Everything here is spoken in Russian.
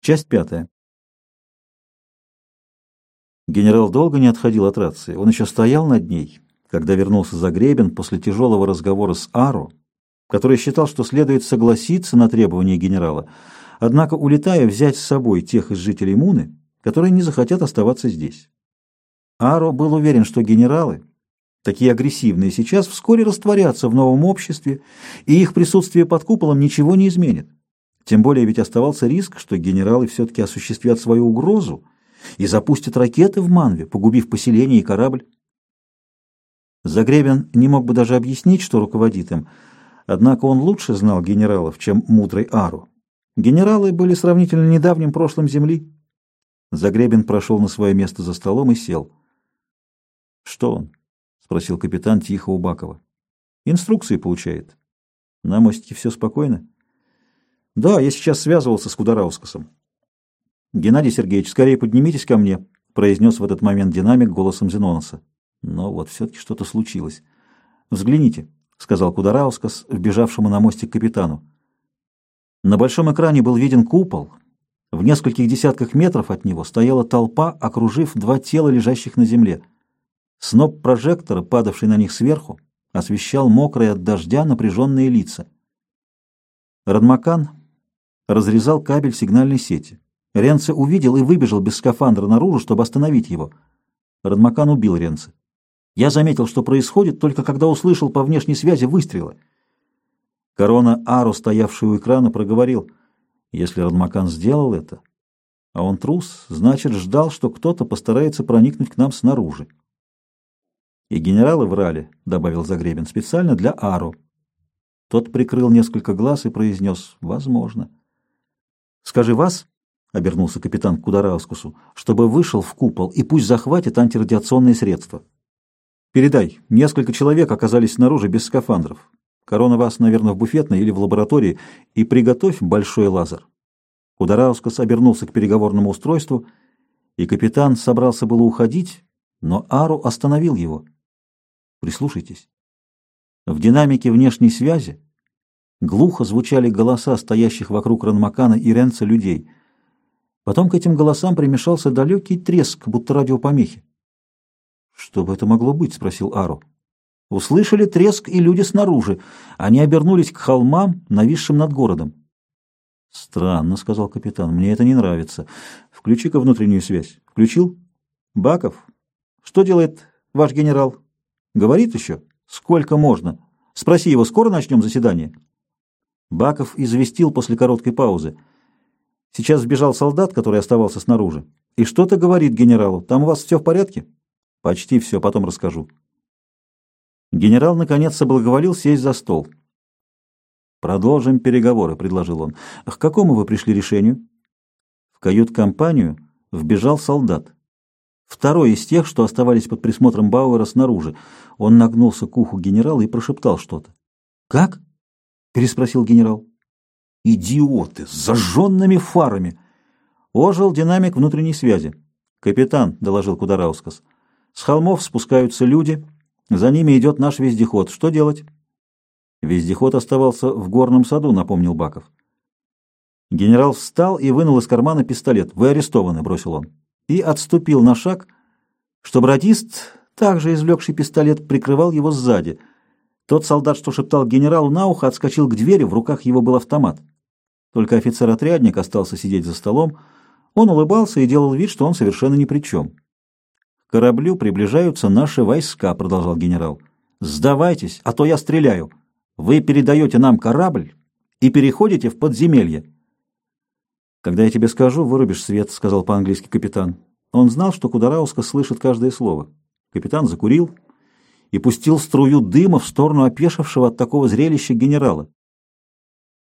Часть пятая. Генерал долго не отходил от рации. Он еще стоял над ней, когда вернулся Загребин после тяжелого разговора с Аро, который считал, что следует согласиться на требования генерала, однако, улетая, взять с собой тех из жителей Муны, которые не захотят оставаться здесь. Аро был уверен, что генералы, такие агрессивные сейчас, вскоре растворятся в новом обществе, и их присутствие под куполом ничего не изменит. Тем более ведь оставался риск, что генералы все-таки осуществят свою угрозу и запустят ракеты в Манве, погубив поселение и корабль. Загребин не мог бы даже объяснить, что руководит им, однако он лучше знал генералов, чем мудрый Ару. Генералы были сравнительно недавним прошлым Земли. Загребин прошел на свое место за столом и сел. «Что он?» — спросил капитан тихо у Бакова. «Инструкции получает. На мостике все спокойно?» «Да, я сейчас связывался с Кудараускасом». «Геннадий Сергеевич, скорее поднимитесь ко мне», — произнес в этот момент динамик голосом Зеноноса. Но вот все-таки что-то случилось. «Взгляните», — сказал Кудараускас, вбежавшему на мостик капитану. На большом экране был виден купол. В нескольких десятках метров от него стояла толпа, окружив два тела, лежащих на земле. Сноп прожектора, падавший на них сверху, освещал мокрые от дождя напряженные лица. Радмакан разрезал кабель сигнальной сети. Ренце увидел и выбежал без скафандра наружу, чтобы остановить его. Радмакан убил Ренце. Я заметил, что происходит, только когда услышал по внешней связи выстрелы. Корона Ару, стоявший у экрана, проговорил: если Радмакан сделал это, а он трус, значит, ждал, что кто-то постарается проникнуть к нам снаружи. И генералы врали, — добавил Загребин, — специально для Ару. Тот прикрыл несколько глаз и произнес: возможно. «Скажи вас», — обернулся капитан к Кудараускасу, — «чтобы вышел в купол и пусть захватит антирадиационные средства. Передай, несколько человек оказались снаружи без скафандров. Корона вас, наверное, в буфетной или в лаборатории, и приготовь большой лазер». Кудараускас обернулся к переговорному устройству, и капитан собрался было уходить, но Ару остановил его. «Прислушайтесь». В динамике внешней связи глухо звучали голоса стоящих вокруг Радмакана и Ренца людей. Потом к этим голосам примешался далекий треск, будто радиопомехи. «Что бы это могло быть?» — спросил Ару. Услышали треск и люди снаружи. Они обернулись к холмам, нависшим над городом. «Странно», — сказал капитан, — «мне это не нравится. Включи-ка внутреннюю связь». «Включил?» «Баков, что делает ваш генерал?» «Говорит еще?» «Сколько можно? Спроси его, скоро начнем заседание?» Баков известил после короткой паузы. «Сейчас сбежал солдат, который оставался снаружи, и что-то говорит генералу. Там у вас все в порядке?» «Почти все, потом расскажу». Генерал, наконец, соблаговолил сесть за стол. «Продолжим переговоры», — предложил он. «К какому вы пришли решению?» В кают-компанию вбежал солдат. Второй из тех, что оставались под присмотром Бауэра снаружи. Он нагнулся к уху генерала и прошептал что-то. «Как?» — переспросил генерал. «Идиоты! С зажженными фарами!» Ожил динамик внутренней связи. «Капитан», — доложил Кудараускас, — «с холмов спускаются люди. За ними идет наш вездеход. Что делать?» «Вездеход оставался в горном саду», — напомнил Баков. Генерал встал и вынул из кармана пистолет. «Вы арестованы», — бросил он. И отступил на шаг, чтобы радист, также извлекший пистолет, прикрывал его сзади. Тот солдат, что шептал генералу на ухо, отскочил к двери, в руках его был автомат. Только офицер-отрядник остался сидеть за столом. Он улыбался и делал вид, что он совершенно ни при чем. «К кораблю приближаются наши войска», — продолжал генерал. «Сдавайтесь, а то я стреляю. Вы передаете нам корабль и переходите в подземелье». «Когда я тебе скажу, вырубишь свет», — сказал по-английски капитан. Он знал, что Кудараускас слышит каждое слово. Капитан закурил и пустил струю дыма в сторону опешившего от такого зрелища генерала.